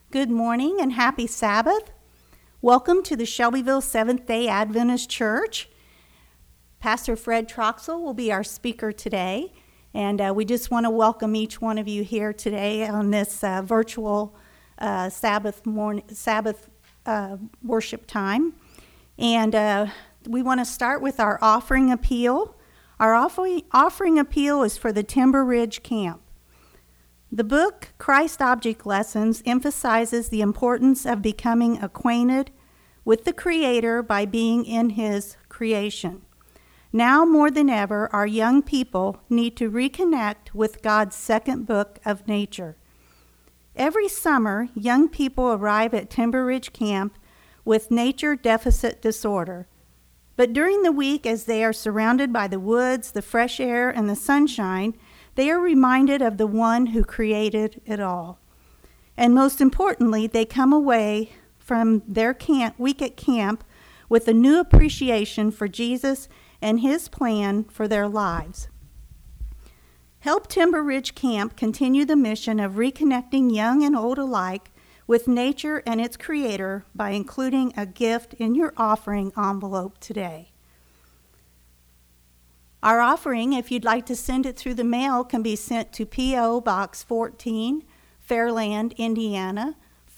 Good morning and happy Sabbath. Welcome to the Shelbyville Seventh-day Adventist Church. Pastor Fred Troxel will be our speaker today, and we just want to welcome each one of you here today on this virtual Sabbath worship time. And we want to start with our offering appeal. Our offering appeal is for the Timber Ridge Camp. The book, Christ Object Lessons, emphasizes the importance of becoming acquainted with the Creator by being in His creation. Now more than ever, our young people need to reconnect with God's second book of nature. Every summer, young people arrive at Timber Ridge Camp with nature deficit disorder. But during the week, as they are surrounded by the woods, the fresh air, and the sunshine, they are reminded of the one who created it all. And most importantly, they come away from their week at camp with a new appreciation for Jesus and His plan for their lives. Help Timber Ridge Camp continue the mission of reconnecting young and old alike with nature and its Creator by including a gift in your offering envelope today. Our offering, if you'd like to send it through the mail, can be sent to P.O. Box 14, Fairland, Indiana,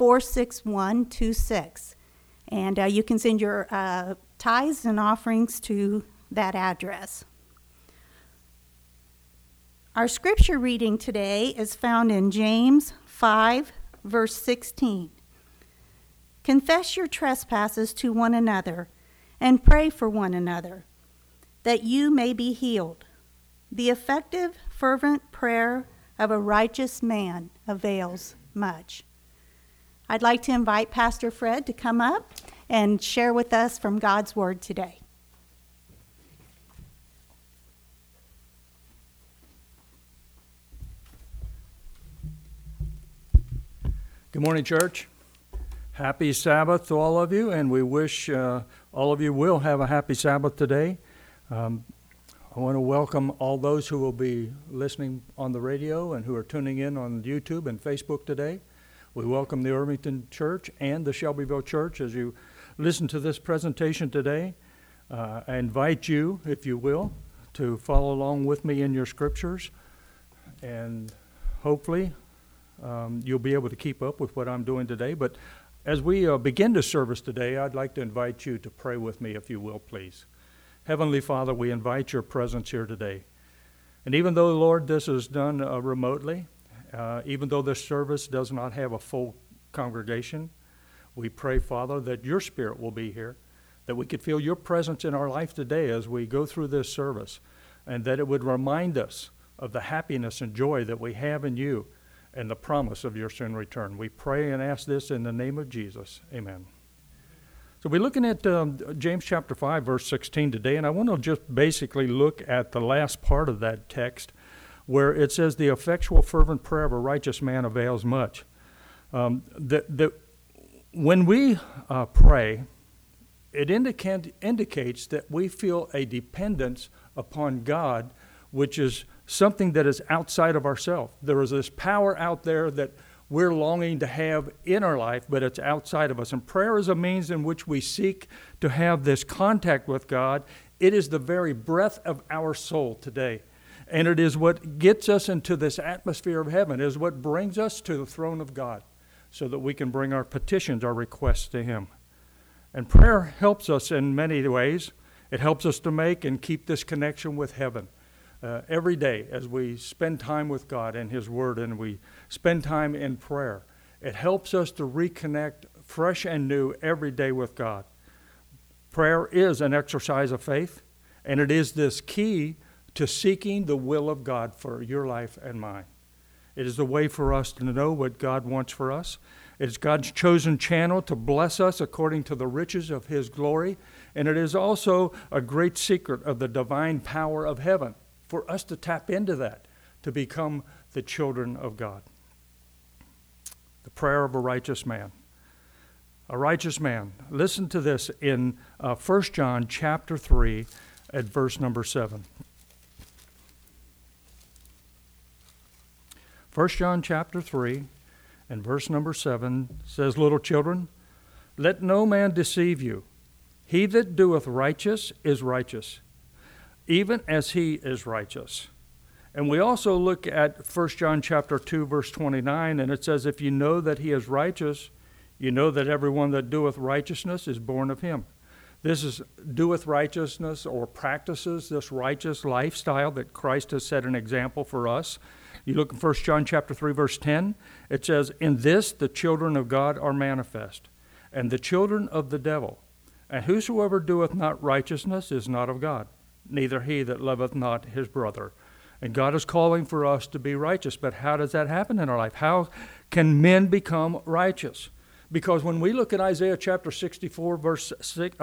46126. And you can send your tithes and offerings to that address. Our scripture reading today is found in James 5, verse 16. Confess your trespasses to one another and pray for one another, that you may be healed. The effective, fervent prayer of a righteous man avails much. I'd like to invite Pastor Fred to come up and share with us from God's Word today. Good morning, church. Happy Sabbath to all of you, and we wish all of you will have a happy Sabbath today. I want to welcome all those who will be listening on the radio and who are tuning in on YouTube and Facebook today. We welcome the Irvington Church and the Shelbyville Church as you listen to this presentation today. I invite you, if you will, to follow along with me in your scriptures, and hopefully you'll be able to keep up with what I'm doing today. But as we begin the service today, I'd like to invite you to pray with me, if you will, please. Heavenly Father, we invite your presence here today. And even though, Lord, this is done remotely, even though this service does not have a full congregation, we pray, Father, that your Spirit will be here, that we could feel your presence in our life today as we go through this service, and that it would remind us of the happiness and joy that we have in you and the promise of your soon return. We pray and ask this in the name of Jesus. Amen. So we're looking at James chapter 5, verse 16 today, and I want to just basically look at the last part of that text where it says, the effectual fervent prayer of a righteous man avails much. When we pray, it indicates that we feel a dependence upon God, which is something that is outside of ourselves. There is this power out there that we're longing to have in our life, but it's outside of us. And prayer is a means in which we seek to have this contact with God. It is the very breath of our soul today. And it is what gets us into this atmosphere of heaven. It is what brings us to the throne of God so that we can bring our petitions, our requests to Him. And prayer helps us in many ways. It helps us to make and keep this connection with heaven. Every day as we spend time with God and His Word and we spend time in prayer, it helps us to reconnect fresh and new every day with God. Prayer is an exercise of faith, and it is this key to seeking the will of God for your life and mine. It is the way for us to know what God wants for us. It is God's chosen channel to bless us according to the riches of His glory, and it is also a great secret of the divine power of heaven for us to tap into that, to become the children of God. The prayer of a righteous man. A righteous man. Listen to this in 1 John chapter 3 at verse number 7. 1 John chapter 3 And verse number 7 says, Little children, let no man deceive you. He that doeth righteous is righteous, even as he is righteous. And we also look at 1 John chapter 2, verse 29, and it says, if you know that he is righteous, you know that everyone that doeth righteousness is born of him. This is doeth righteousness or practices this righteous lifestyle that Christ has set an example for us. You look in 1 John chapter 3, verse 10, it says, in this the children of God are manifest, and the children of the devil. And whosoever doeth not righteousness is not of God, neither he that loveth not his brother. And God is calling for us to be righteous. But how does that happen in our life? How can men become righteous? Because when we look at Isaiah chapter 64, verse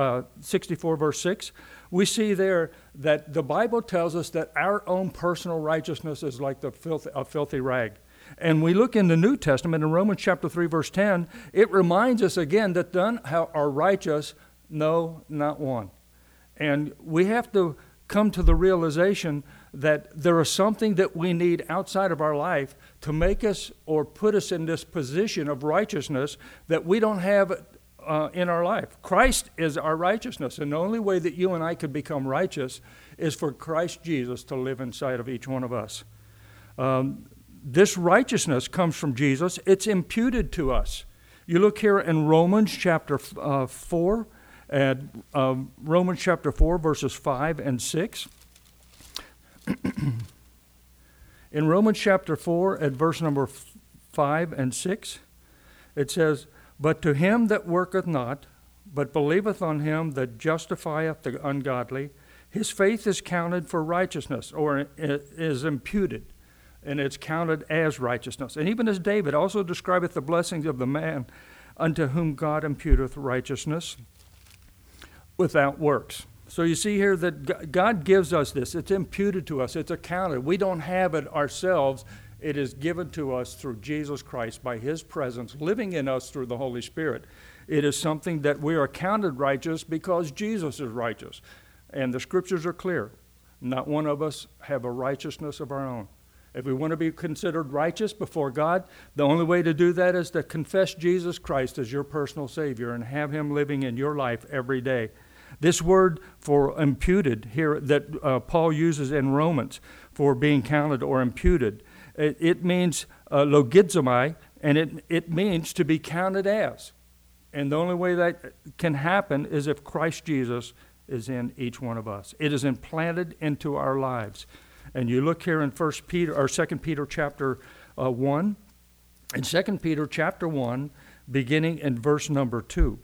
6, we see there that the Bible tells us that our own personal righteousness is like a filthy rag. And we look in the New Testament, in Romans chapter 3, verse 10, it reminds us again that none are righteous, no, not one. And we have to come to the realization that there is something that we need outside of our life to make us or put us in this position of righteousness that we don't have in our life. Christ is our righteousness, and the only way that you and I could become righteous is for Christ Jesus to live inside of each one of us. This righteousness comes from Jesus. It's imputed to us. You look here in Romans chapter 4, and Romans chapter 4, verses 5 and 6. In Romans chapter 4, at verse number 5 and 6, it says, but to him that worketh not, but believeth on him that justifieth the ungodly, his faith is counted for righteousness, or is imputed, and it's counted as righteousness. And even as David also describeth the blessings of the man unto whom God imputeth righteousness without works. So you see here that God gives us this. It's imputed to us. It's accounted. We don't have it ourselves. It is given to us through Jesus Christ by his presence living in us through the Holy Spirit. It is something that we are counted righteous because Jesus is righteous. And the scriptures are clear. Not one of us have a righteousness of our own. If we want to be considered righteous before God, the only way to do that is to confess Jesus Christ as your personal Savior and have him living in your life every day. This word for imputed here that Paul uses in Romans for being counted or imputed, it means logizomai, and it means to be counted as. And the only way that can happen is if Christ Jesus is in each one of us. It is implanted into our lives. And you look here in 2 Peter chapter 1, and 2 Peter chapter 1, beginning in verse number 2.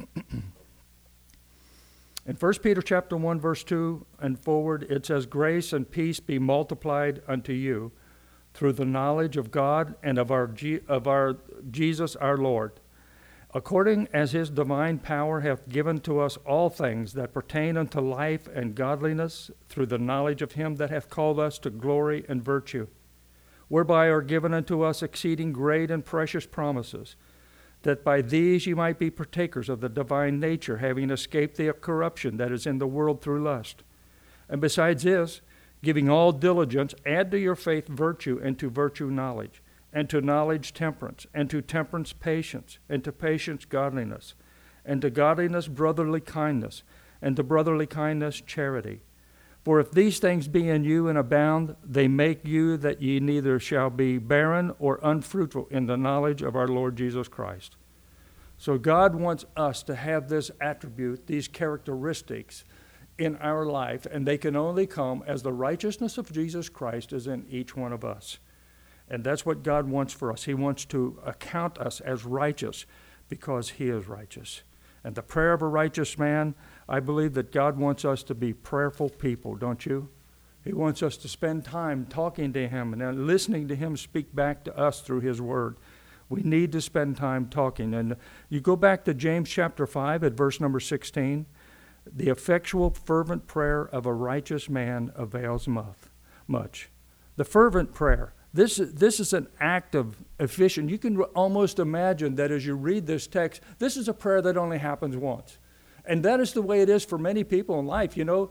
In 1 Peter chapter 1, verse 2 and forward, it says, grace and peace be multiplied unto you through the knowledge of God and of our Jesus our Lord, according as his divine power hath given to us all things that pertain unto life and godliness, through the knowledge of him that hath called us to glory and virtue, whereby are given unto us exceeding great and precious promises, that by these ye might be partakers of the divine nature, having escaped the corruption that is in the world through lust. And besides this, giving all diligence, add to your faith virtue, and to virtue knowledge, and to knowledge temperance, and to temperance patience, and to patience godliness, and to godliness brotherly kindness, and to brotherly kindness charity. For if these things be in you and abound, they make you that ye neither shall be barren or unfruitful in the knowledge of our Lord Jesus Christ. So God wants us to have this attribute, these characteristics in our life, and they can only come as the righteousness of Jesus Christ is in each one of us. And that's what God wants for us. He wants to account us as righteous because he is righteous. And the prayer of a righteous man, I believe that God wants us to be prayerful people, don't you? He wants us to spend time talking to him and then listening to him speak back to us through his word. We need to spend time talking. And you go back to James chapter 5 at verse number 16. The effectual, fervent prayer of a righteous man avails much. The fervent prayer. This is an act of efficient. You can almost imagine that as you read this text, this is a prayer that only happens once. And that is the way it is for many people in life. You know,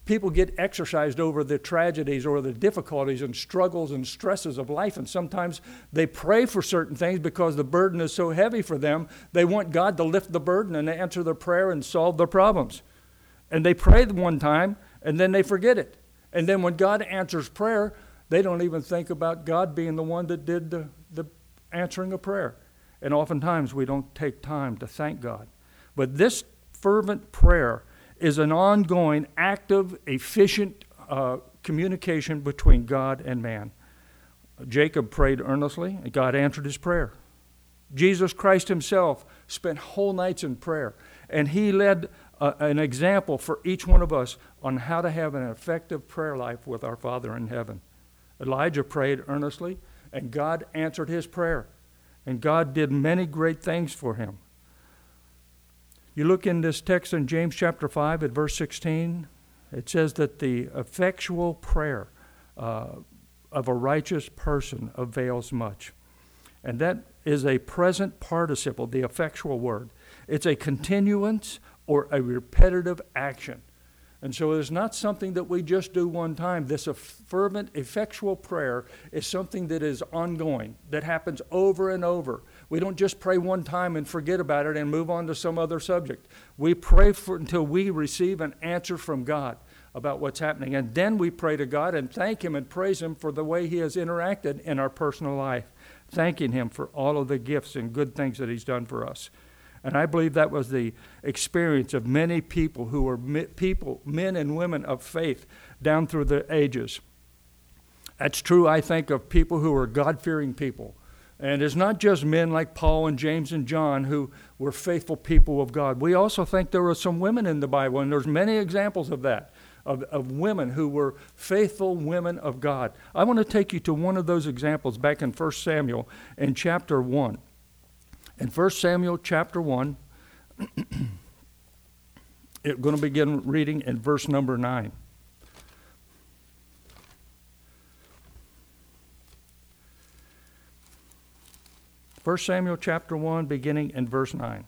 people get exercised over the tragedies or the difficulties and struggles and stresses of life. And sometimes they pray for certain things because the burden is so heavy for them. They want God to lift the burden and answer their prayer and solve their problems. And they pray one time and then they forget it. And then when God answers prayer, they don't even think about God being the one that did the answering of prayer. And oftentimes we don't take time to thank God. But this fervent prayer is an ongoing, active, efficient communication between God and man. Jacob prayed earnestly, and God answered his prayer. Jesus Christ himself spent whole nights in prayer, and he led an example for each one of us on how to have an effective prayer life with our Father in heaven. Elijah prayed earnestly, and God answered his prayer, and God did many great things for him. You look in this text in James chapter 5 at verse 16, it says that the effectual prayer of a righteous person avails much. And that is a present participle, the effectual word. It's a continuance or a repetitive action. And so it's not something that we just do one time. This fervent, effectual prayer is something that is ongoing, that happens over and over. We don't just pray one time and forget about it and move on to some other subject. We pray until we receive an answer from God about what's happening. And then we pray to God and thank him and praise him for the way he has interacted in our personal life, thanking him for all of the gifts and good things that he's done for us. And I believe that was the experience of many people who were men and women of faith down through the ages. That's true, I think, of people who are God-fearing people. And it's not just men like Paul and James and John who were faithful people of God. We also think there were some women in the Bible, and there's many examples of that, of women who were faithful women of God. I want to take you to one of those examples back in 1 Samuel in chapter 1. In 1 Samuel chapter 1, we're going to begin reading in verse number 9. First Samuel chapter 1, beginning in verse 9.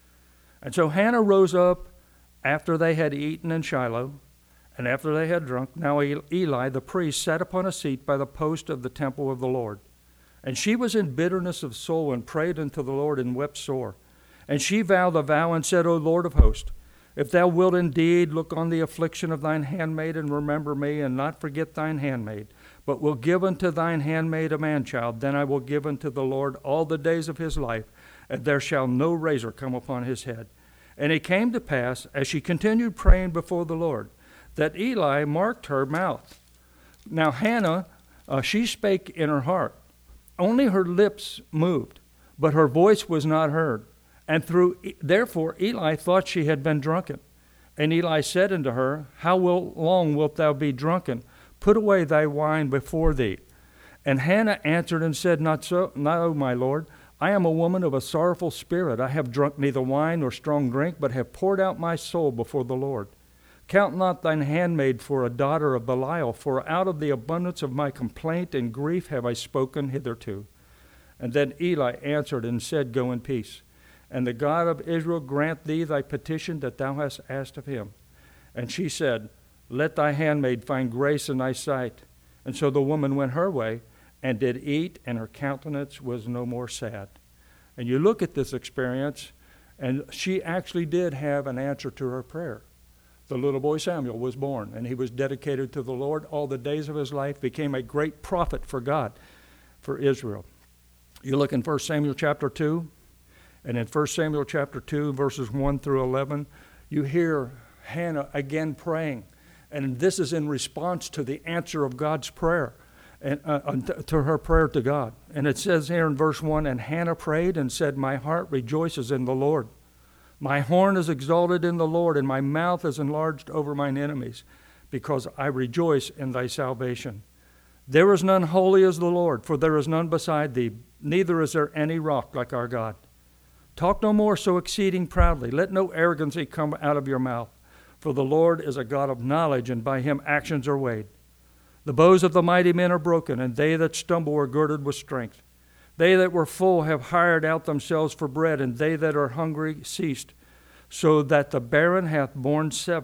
And so Hannah rose up after they had eaten in Shiloh, and after they had drunk. Now Eli the priest sat upon a seat by the post of the temple of the Lord. And she was in bitterness of soul, and prayed unto the Lord, and wept sore. And she vowed a vow, and said, O Lord of hosts, if thou wilt indeed look on the affliction of thine handmaid, and remember me, and not forget thine handmaid, but will give unto thine handmaid a man-child, then I will give unto the Lord all the days of his life, and there shall no razor come upon his head. And it came to pass, as she continued praying before the Lord, that Eli marked her mouth. Now Hannah, she spake in her heart. Only her lips moved, but her voice was not heard. And therefore Eli thought she had been drunken. And Eli said unto her, How long wilt thou be drunken? Put away thy wine before thee. And Hannah answered and said, Not so, no, my Lord. I am a woman of a sorrowful spirit. I have drunk neither wine nor strong drink, but have poured out my soul before the Lord. Count not thine handmaid for a daughter of Belial, for out of the abundance of my complaint and grief have I spoken hitherto. And then Eli answered and said, Go in peace. And the God of Israel grant thee thy petition that thou hast asked of him. And she said, Let thy handmaid find grace in thy sight. And so the woman went her way, and did eat, and her countenance was no more sad. And you look at this experience, and she actually did have an answer to her prayer. The little boy Samuel was born, and he was dedicated to the Lord all the days of his life, became a great prophet for God, for Israel. You look in 1 Samuel chapter 2, and in 1 Samuel chapter 2, verses 1 through 11, you hear Hannah again praying. And this is in response to the answer of God's prayer, and to her prayer to God. And it says here in verse 1, And Hannah prayed and said, My heart rejoices in the Lord. My horn is exalted in the Lord, and my mouth is enlarged over mine enemies, because I rejoice in thy salvation. There is none holy as the Lord, for there is none beside thee, neither is there any rock like our God. Talk no more so exceeding proudly. Let no arrogancy come out of your mouth. For the Lord is a God of knowledge, and by him actions are weighed. The bows of the mighty men are broken, and they that stumble are girded with strength. They that were full have hired out themselves for bread, and they that are hungry ceased. So that the barren hath borne 7,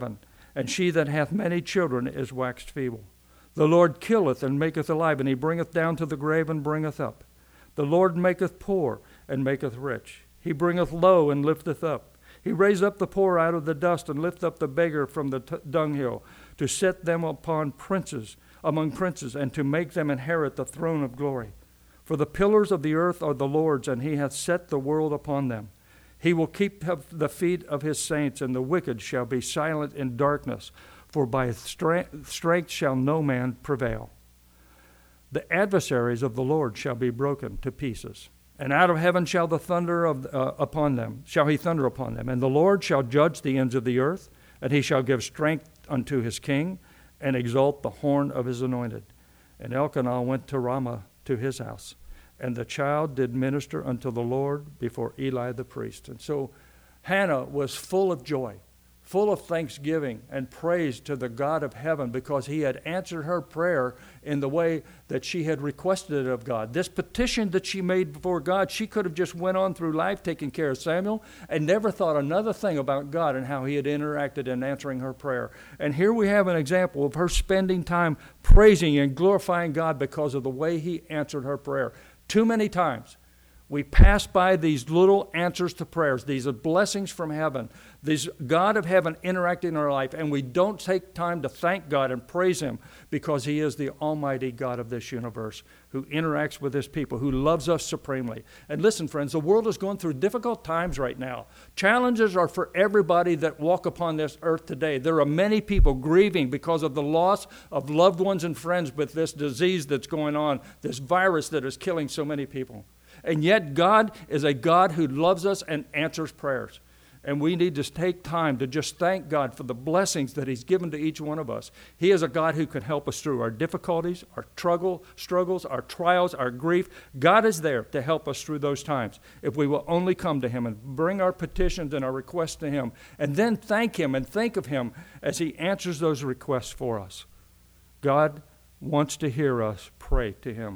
and she that hath many children is waxed feeble. The Lord killeth and maketh alive, and he bringeth down to the grave and bringeth up. The Lord maketh poor and maketh rich. He bringeth low and lifteth up. He raiseth up the poor out of the dust, and lifteth up the beggar from the dunghill, to set them among princes, and to make them inherit the throne of glory. For the pillars of the earth are the Lord's, and he hath set the world upon them. He will keep the feet of his saints, and the wicked shall be silent in darkness, for by strength shall no man prevail. The adversaries of the Lord shall be broken to pieces, and out of heaven shall he thunder upon them, and the Lord shall judge the ends of the earth, and he shall give strength unto his king, and exalt the horn of his anointed. And Elkanah went to Ramah to his house, and the child did minister unto the Lord before Eli the priest. And so Hannah was full of joy, full of thanksgiving and praise to the God of heaven, because he had answered her prayer in the way that she had requested it of God. This petition that she made before God, she could have just went on through life taking care of Samuel and never thought another thing about God and how he had interacted in answering her prayer. And here we have an example of her spending time praising and glorifying God because of the way he answered her prayer. Too many times we pass by these little answers to prayers, these are blessings from heaven, these God of heaven interacting in our life, and we don't take time to thank God and praise him because he is the almighty God of this universe who interacts with his people, who loves us supremely. And listen, friends, the world is going through difficult times right now. Challenges are for everybody that walk upon this earth today. There are many people grieving because of the loss of loved ones and friends with this disease that's going on, this virus that is killing so many people. And yet God is a God who loves us and answers prayers. And we need to take time to just thank God for the blessings that he's given to each one of us. He is a God who can help us through our difficulties, our struggles, our trials, our grief. God is there to help us through those times if we will only come to him and bring our petitions and our requests to him, and then thank him and think of him as he answers those requests for us. God wants to hear us pray to him.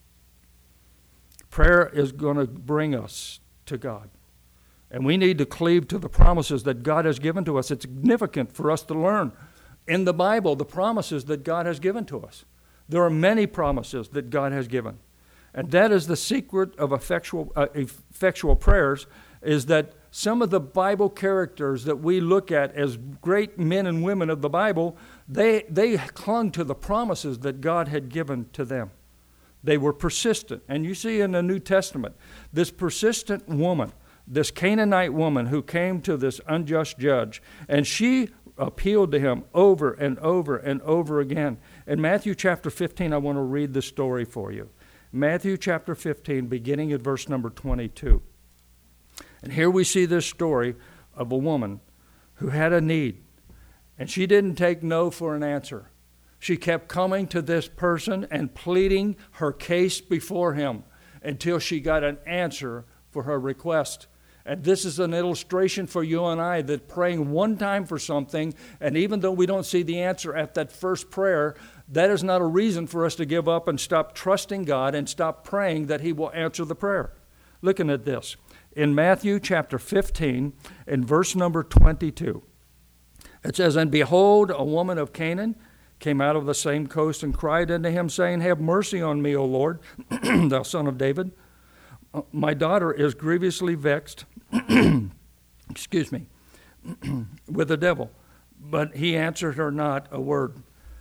Prayer is going to bring us to God. And we need to cleave to the promises that God has given to us. It's significant for us to learn in the Bible the promises that God has given to us. There are many promises that God has given. And that is the secret of effectual prayers, is that some of the Bible characters that we look at as great men and women of the Bible, they clung to the promises that God had given to them. They were persistent. And you see in the New Testament, this persistent woman, this Canaanite woman who came to this unjust judge, and she appealed to him over and over and over again. In Matthew chapter 15, I want to read the story for you. Matthew chapter 15, beginning at verse number 22. And here we see this story of a woman who had a need, and she didn't take no for an answer. She kept coming to this person and pleading her case before him until she got an answer for her request. And this is an illustration for you and I that praying one time for something, and even though we don't see the answer at that first prayer, that is not a reason for us to give up and stop trusting God and stop praying that he will answer the prayer. Looking at this, in Matthew chapter 15, in verse number 22, it says, "And behold, a woman of Canaan came out of the same coast and cried unto him, saying, Have mercy on me, O Lord, thou son of David. My daughter is grievously vexed, with the devil. But he answered her not a word."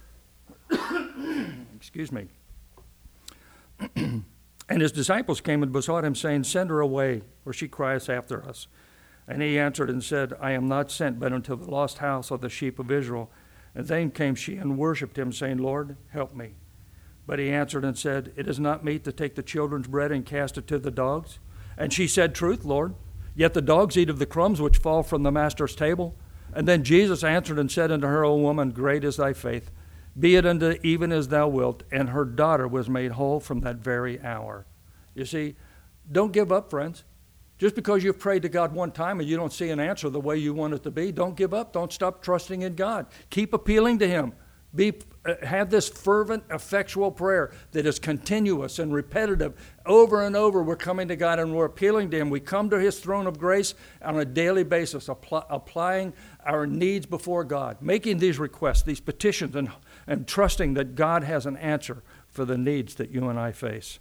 And his disciples came and besought him, saying, Send her away, for she crieth after us. And he answered and said, I am not sent but unto the lost house of the sheep of Israel. And then came she and worshipped him, saying, Lord, help me. But he answered and said, It is not meet to take the children's bread and cast it to the dogs. And she said, Truth, Lord. Yet the dogs eat of the crumbs which fall from the master's table. And then Jesus answered and said unto her, O woman, great is thy faith. Be it unto even as thou wilt. And her daughter was made whole from that very hour. You see, don't give up, friends. Just because you've prayed to God one time and you don't see an answer the way you want it to be, don't give up. Don't stop trusting in God. Keep appealing to him. Be have this fervent, effectual prayer that is continuous and repetitive. Over and over, we're coming to God and we're appealing to Him. We come to His throne of grace on a daily basis, applying our needs before God, making these requests, these petitions, and trusting that God has an answer for the needs that you and I face.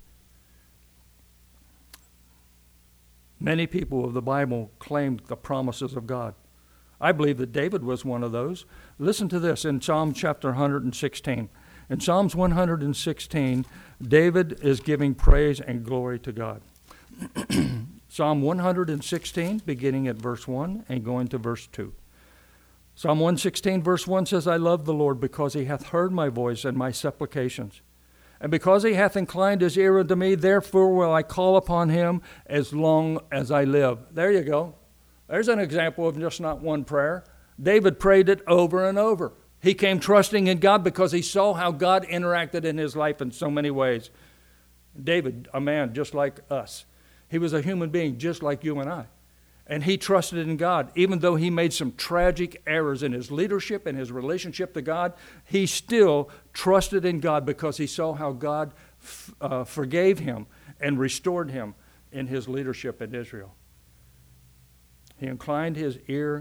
Many people of the Bible claimed the promises of God. I believe that David was one of those. Listen to this in Psalm chapter 116. In Psalms 116, David is giving praise and glory to God. Psalm 116, beginning at verse 1 and going to verse 2. Psalm 116, verse 1 says, I love the Lord because He hath heard my voice and my supplications. And because He hath inclined His ear unto me, therefore will I call upon Him as long as I live. There you go. There's an example of just not one prayer. David prayed it over and over. He came trusting in God because he saw how God interacted in his life in so many ways. David, a man just like us. He was a human being just like you and I. And he trusted in God. Even though he made some tragic errors in his leadership and his relationship to God, he still trusted in God because he saw how God forgave him and restored him in his leadership in Israel. He inclined his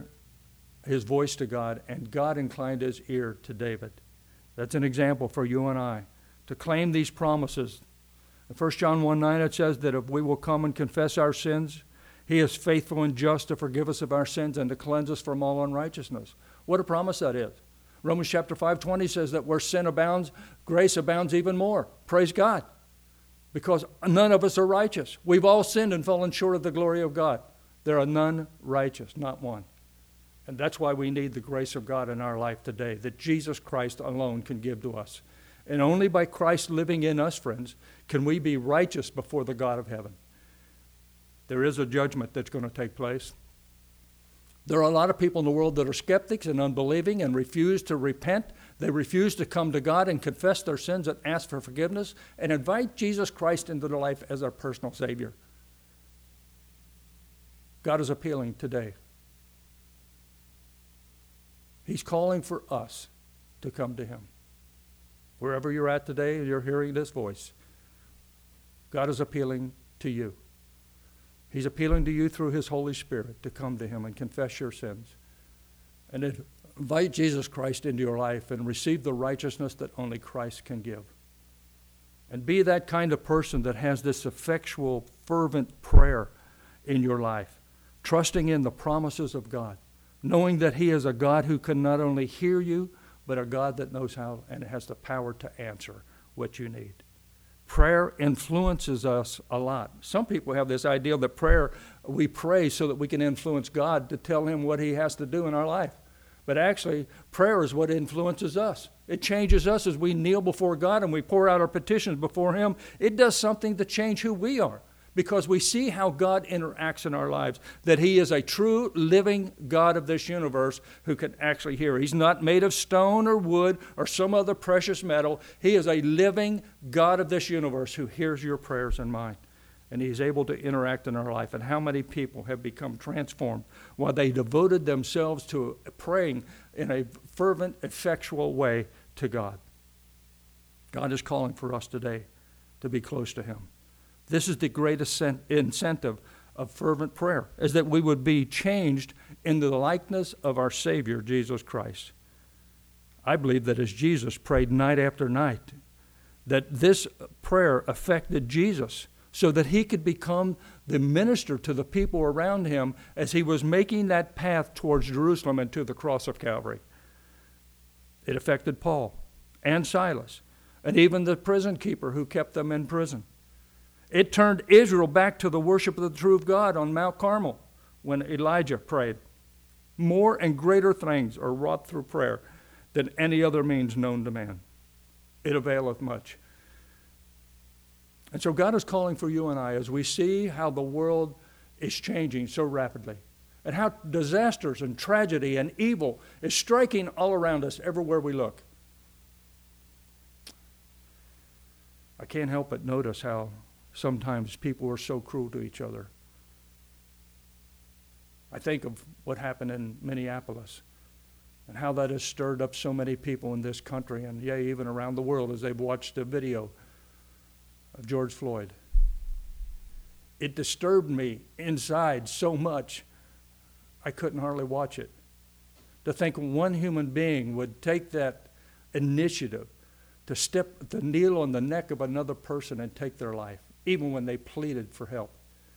voice to God, and God inclined His ear to David. That's an example for you and I to claim these promises. In 1 John 1:9 it says that if we will come and confess our sins, He is faithful and just to forgive us of our sins and to cleanse us from all unrighteousness. What a promise that is. Romans chapter 5:20 says that where sin abounds, grace abounds even more. Praise God. Because none of us are righteous. We've all sinned and fallen short of the glory of God. There are none righteous, not one. And that's why we need the grace of God in our life today, that Jesus Christ alone can give to us. And only by Christ living in us, friends, can we be righteous before the God of heaven. There is a judgment that's going to take place. There are a lot of people in the world that are skeptics and unbelieving and refuse to repent. They refuse to come to God and confess their sins and ask for forgiveness and invite Jesus Christ into their life as their personal Savior. God is appealing today. He's calling for us to come to Him. Wherever you're at today, you're hearing this voice. God is appealing to you. He's appealing to you through His Holy Spirit to come to Him and confess your sins. And invite Jesus Christ into your life and receive the righteousness that only Christ can give. And be that kind of person that has this effectual, fervent prayer in your life, trusting in the promises of God, knowing that He is a God who can not only hear you, but a God that knows how and has the power to answer what you need. Prayer influences us a lot. Some people have this idea that we pray so that we can influence God to tell Him what He has to do in our life. But actually, prayer is what influences us. It changes us as we kneel before God and we pour out our petitions before Him. It does something to change who we are, because we see how God interacts in our lives, that He is a true living God of this universe who can actually hear. He's not made of stone or wood or some other precious metal. He is a living God of this universe who hears your prayers and mine. And He's able to interact in our life. And how many people have become transformed while they devoted themselves to praying in a fervent, effectual way to God. God is calling for us today to be close to Him. This is the greatest incentive of fervent prayer, is that we would be changed into the likeness of our Savior, Jesus Christ. I believe that as Jesus prayed night after night, that this prayer affected Jesus so that He could become the minister to the people around Him as He was making that path towards Jerusalem and to the cross of Calvary. It affected Paul and Silas and even the prison keeper who kept them in prison. It turned Israel back to the worship of the true God on Mount Carmel when Elijah prayed. More and greater things are wrought through prayer than any other means known to man. It availeth much. And so God is calling for you and I as we see how the world is changing so rapidly and how disasters and tragedy and evil is striking all around us everywhere we look. I can't help but notice how sometimes people are so cruel to each other. I think of what happened in Minneapolis. and how that has stirred up so many people in this country and, yeah, even around the world as they've watched a video of George Floyd. It disturbed me inside so much I couldn't hardly watch it. To think one human being would take that initiative to kneel on the neck of another person and take their life, even when they pleaded for help.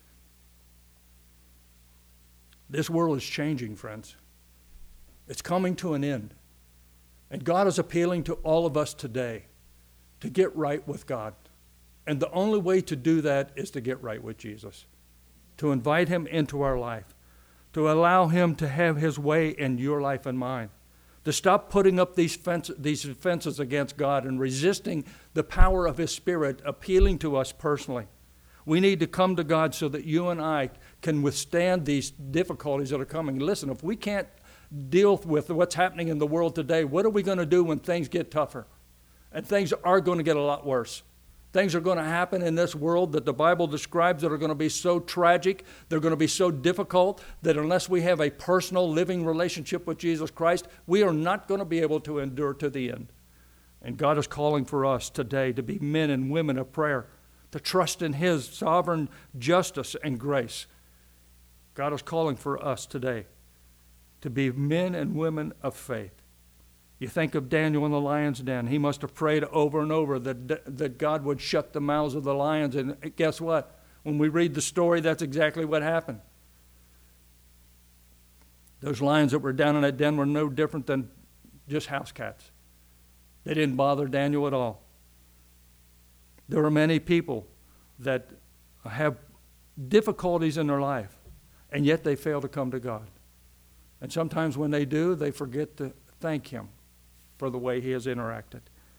This world is changing, friends. It's coming to an end. And God is appealing to all of us today to get right with God. And the only way to do that is to get right with Jesus, to invite him into our life, to allow him to have his way in your life and mine, to stop putting up these fences against God and resisting the power of his Spirit appealing to us personally. We need to come to God so that you and I can withstand these difficulties that are coming. Listen, if we can't deal with what's happening in the world today, what are we going to do when things get tougher? And things are going to get a lot worse. Things are going to happen in this world that the Bible describes that are going to be so tragic, they're going to be so difficult, that unless we have a personal living relationship with Jesus Christ, we are not going to be able to endure to the end. And God is calling for us today to be men and women of prayer, to trust in his sovereign justice and grace. God is calling for us today to be men and women of faith. You think of Daniel in the lion's den. He must have prayed over and over that God would shut the mouths of the lions. And guess what? When we read the story, that's exactly what happened. Those lions that were down in that den were no different than just house cats. They didn't bother Daniel at all. There are many people that have difficulties in their life, and yet they fail to come to God. And sometimes when they do, they forget to thank him for the way he has interacted.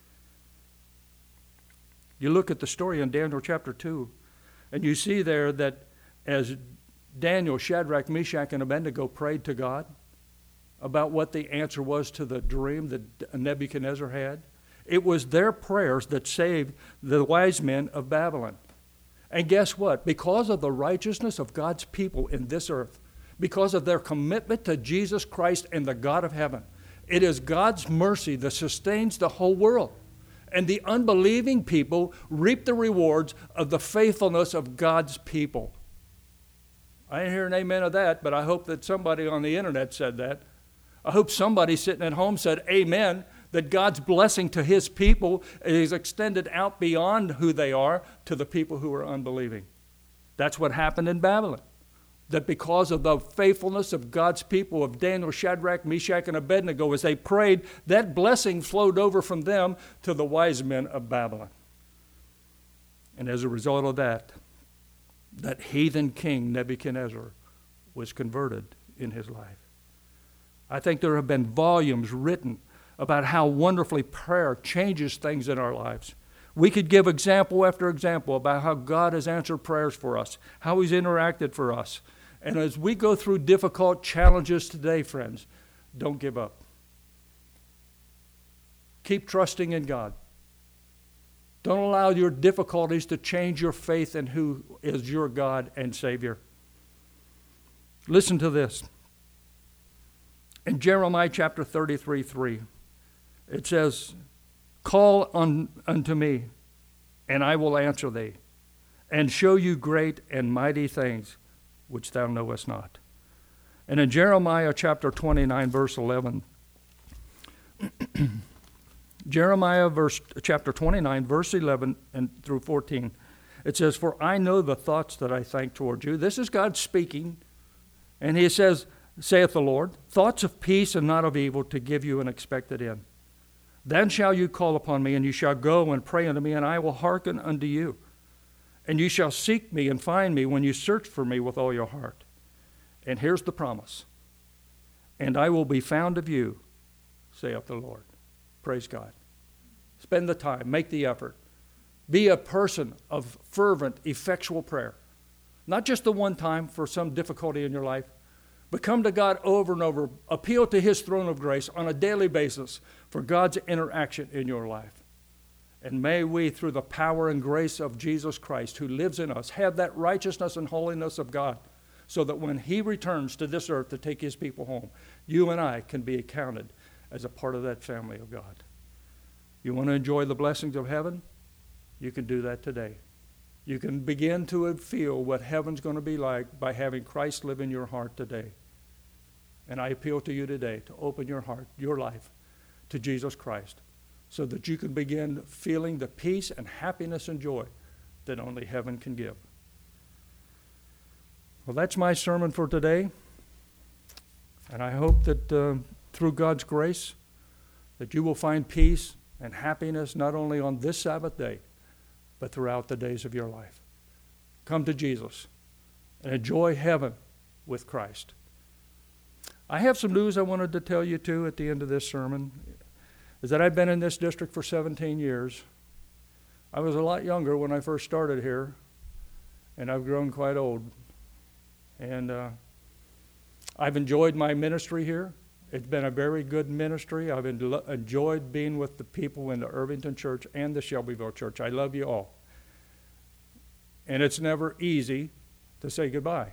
You look at the story in Daniel chapter 2, and you see there that as Daniel, Shadrach, Meshach, and Abednego prayed to God about what the answer was to the dream that Nebuchadnezzar had, it was their prayers that saved the wise men of Babylon. And guess what? Because of the righteousness of God's people in this earth, because of their commitment to Jesus Christ and the God of heaven, it is God's mercy that sustains the whole world. And the unbelieving people reap the rewards of the faithfulness of God's people. I didn't hear an amen of that, but I hope that somebody on the internet said that. I hope somebody sitting at home said amen, that God's blessing to his people is extended out beyond who they are to the people who are unbelieving. That's what happened in Babylon. That because of the faithfulness of God's people, of Daniel, Shadrach, Meshach, and Abednego, as they prayed, that blessing flowed over from them to the wise men of Babylon. And as a result of that, that heathen king Nebuchadnezzar was converted in his life. I think there have been volumes written about how wonderfully prayer changes things in our lives. We could give example after example about how God has answered prayers for us, how he's interacted for us. And as we go through difficult challenges today, friends, don't give up. Keep trusting in God. Don't allow your difficulties to change your faith in who is your God and Savior. Listen to this. In Jeremiah chapter 33:3, it says, "Call unto me, and I will answer thee, and show you great and mighty things which thou knowest not." And in Jeremiah chapter 29, verse 11, chapter 29, verse 11 and through 14, it says, "For I know the thoughts that I think toward you." This is God speaking, and he says, "Saith the Lord, thoughts of peace and not of evil, to give you an expected end. Then shall you call upon me, and you shall go and pray unto me, and I will hearken unto you. And you shall seek me and find me when you search for me with all your heart." And here's the promise. "And I will be found of you, saith the Lord." Praise God. Spend the time. Make the effort. Be a person of fervent, effectual prayer. Not just the one time for some difficulty in your life, but come to God over and over. Appeal to his throne of grace on a daily basis for God's interaction in your life. And may we, through the power and grace of Jesus Christ, who lives in us, have that righteousness and holiness of God, so that when he returns to this earth to take his people home, you and I can be accounted as a part of that family of God. You want to enjoy the blessings of heaven? You can do that today. You can begin to feel what heaven's going to be like by having Christ live in your heart today. And I appeal to you today to open your heart, your life, to Jesus Christ, so that you can begin feeling the peace and happiness and joy that only heaven can give. Well, that's my sermon for today. And I hope that through God's grace, that you will find peace and happiness not only on this Sabbath day, but throughout the days of your life. Come to Jesus and enjoy heaven with Christ. I have some news I wanted to tell you too at the end of this sermon, is that I've been in this district for 17 years. I was a lot younger when I first started here, and I've grown quite old. And I've enjoyed my ministry here. It's been a very good ministry. I've enjoyed being with the people in the Irvington Church and the Shelbyville Church. I love you all. And it's never easy to say goodbye.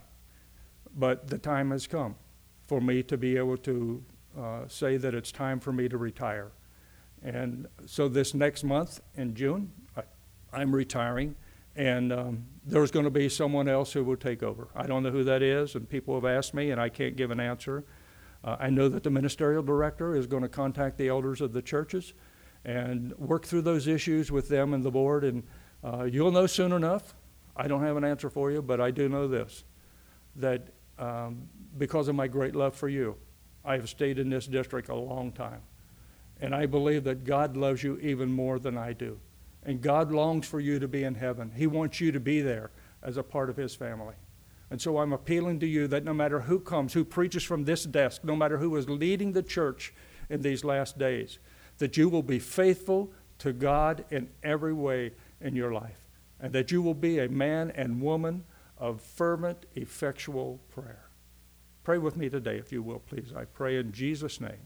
But the time has come for me to be able to say that it's time for me to retire. And so this next month in June, I'm retiring. And there's going to be someone else who will take over. I don't know who that is, and people have asked me, and I can't give an answer. I know that the ministerial director is going to contact the elders of the churches and work through those issues with them and the board, and you'll know soon enough. I don't have an answer for you, but I do know this, that because of my great love for you, I have stayed in this district a long time. And I believe that God loves you even more than I do. And God longs for you to be in heaven. He wants you to be there as a part of his family. And so I'm appealing to you that no matter who comes, who preaches from this desk, no matter who is leading the church in these last days, that you will be faithful to God in every way in your life, and that you will be a man and woman of fervent, effectual prayer. Pray with me today, if you will, please. I pray in Jesus' name.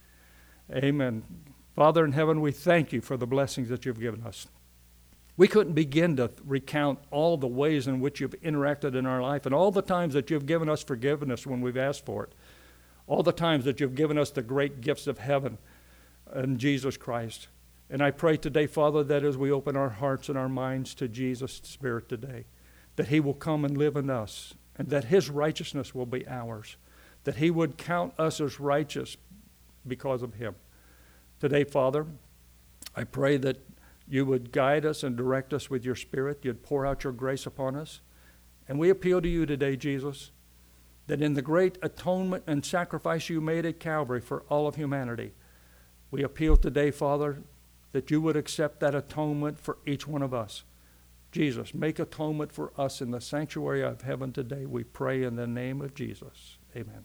Amen. Father in heaven, we thank you for the blessings that you've given us. We couldn't begin to recount all the ways in which you've interacted in our life and all the times that you've given us forgiveness when we've asked for it, all the times that you've given us the great gifts of heaven in Jesus Christ. And I pray today, Father, that as we open our hearts and our minds to Jesus' Spirit today, that he will come and live in us, and that his righteousness will be ours, that he would count us as righteous because of him. Today, Father, I pray that you would guide us and direct us with your Spirit. You'd pour out your grace upon us. And we appeal to you today, Jesus, that in the great atonement and sacrifice you made at Calvary for all of humanity, we appeal today, Father, that you would accept that atonement for each one of us. Jesus, make atonement for us in the sanctuary of heaven today. We pray in the name of Jesus. Amen.